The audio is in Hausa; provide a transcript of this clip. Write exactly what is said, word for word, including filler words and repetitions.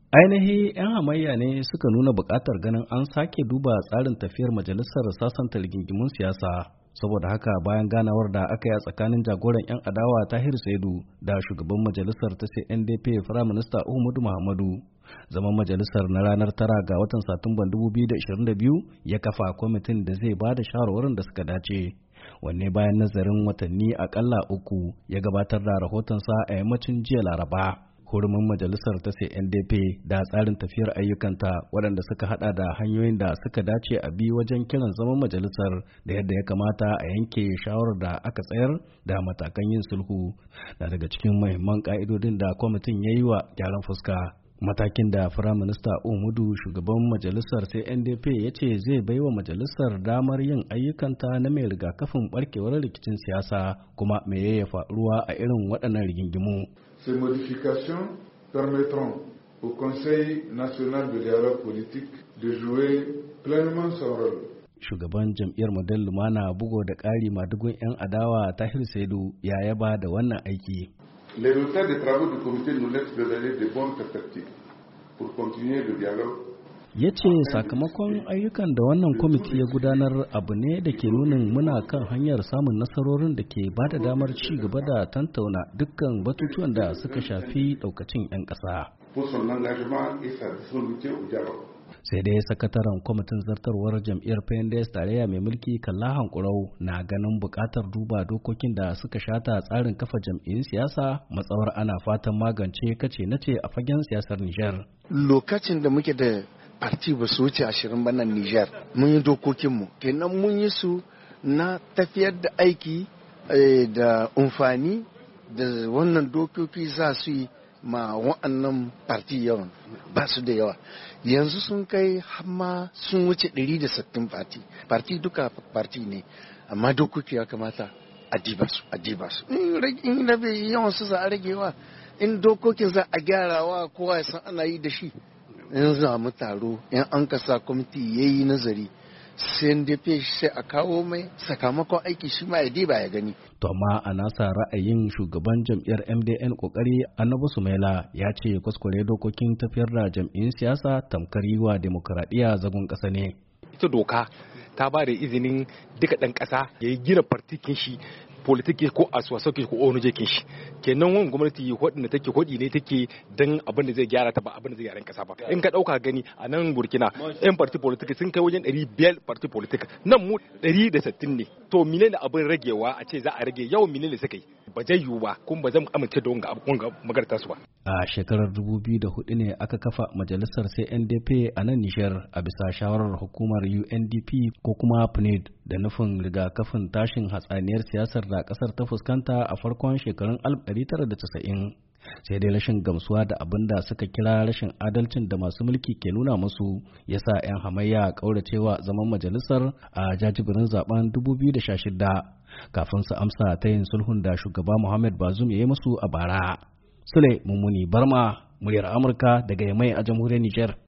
Ainihi 'yan hamayya ne suka nuna buƙatar ganin an sake duba tsarin tafiyar majalisar sasanta rigingimun siyasa. Saboda haka bayan ganawar da aka yi a tsakanin jagoran 'yan adawa Tahir Saidu da shugaban majalisar ta C N D P Firaminista Uhumudu Muhammadu, zaman majalisar na ranar tara ga watan Satumban dubu biyu da ashirin da biyu ya kafa kwamitin da zai ba da shawarwarin da suka dace. Wanne bayan nazarin watanni akalla uku ya gabatar da rahotonsa a yammacin jiya Laraba. Hurumin majalisar ta C N D P da tsarin tafiyar ayyukanta waɗanda suka hada da hanyoyin da suka dace a bi wajen kiran zaman majalisar da yadda ya kamata a yanke shawarar da aka tsayar da matakan yin sulhu na daga cikin muhimman ka'idodin da kwamitin ya yi wa gyaran fuska. Matakin da Firaminista Umudu shugaban majalisar C N D P ya ce zai bai wa majalisar damar yin ayyukanta na mai rigakafin barkewar rikicin siyasa kuma me ya faruwa a irin waɗannan rigingimu. Ces modifications permettront au Conseil national de dialogue politique de jouer pleinement son rôle. Shugaban jam'iyyar Model Lumana bugo da ƙari madugun 'yan adawa Tahir Saidu ya yaba da wannan aiki. Les résultats des travaux du comité nous laissent présager de bonnes perspectives pour continuer le dialogue. Ya ce sakamakon ayyukan da wannan kwamiti ya gudanar abu ne da ke nunin muna kan hanyar samun nasarorin da ke ba da damar ci gaba da tantauna dukkan batutuwan da suka shafi daukacin 'yan ƙasa. Sai dai sakataren kwamitin zartarwar jam'iyyar P N D S tarayya mai mulki Kalla Hankurau na ganin buƙatar duba dokokin da suka shata tsarin kafa jam'iyyun siyasa matsawar ana fatan magance kace nace a fagen siyasar Nijar. Lokacin da muke da parti ba su wuce ashirin ba nan Nijar mun yi dokokinmu kenan mun yi su na tafiyar da aiki da amfani da wannan dokoki za su yi ma wa'annan parti yawan ba su da yawa yanzu sun kai hamma sun wuce ɗari da sittin parti parti duka parti ne amma dokoki ya kamata a diba su a diba su in rabe yawan su za a ragewa in dokokin za a gyarawa kowa ya san ana yi da shi in za mu taro in an kasa kwamiti ya yi nazari sai da sai a kawo mai sakamakon aiki shi ma ya diba ya gani. To amma a nasa ra'ayin shugaban jam'iyyar M D N kokari Annabi Sumaila ya ce kuskure dokokin tafiyar da jam'iyyun siyasa tamkar yi wa demokuraɗiyya zagon ƙasa ne. Ita doka ta ba da izinin duka ɗan ƙasa ya yi gina partikin shi politiki ko asuwasoki ko onuje kin shi kenan wannan gwamnati hodin da take hodi ne take dan abin da zai gyara ta ba abin da zai gyara kasa ba in ka dauka gani a nan Burkina yan party politics sun kai wajen ɗari biyar party politics nan mu ɗari da sittin ne to menene abin ragewa a ce za a rage yawan menene suka yi ba zai yiwu ba kuma ba zan amince da wanga magarta su ba. A shekarar dubu biyu da hudu ne aka kafa majalisar C N D P a nan Nijar a bisa shawarar hukumar U N D P ko kuma P N U D da nufin rigakafin tashin hatsaniyar siyasar da kasar ta fuskanta a farkon shekarun alif ɗari tara da casa'in. Sai dai rashin gamsuwa da abin da suka kira rashin adalcin da masu mulki ke nuna musu ya sa 'yan hamayya kauracewa zaman majalisar a jajibirin zaben dubu biyu da sha shida kafin su amsa ta yin sulhun da shugaba Muhammad Bazoum ya yi musu a bara. Sule Mummuni Barma, muryar Amurka daga Yamai a jamhuriyar Nijar.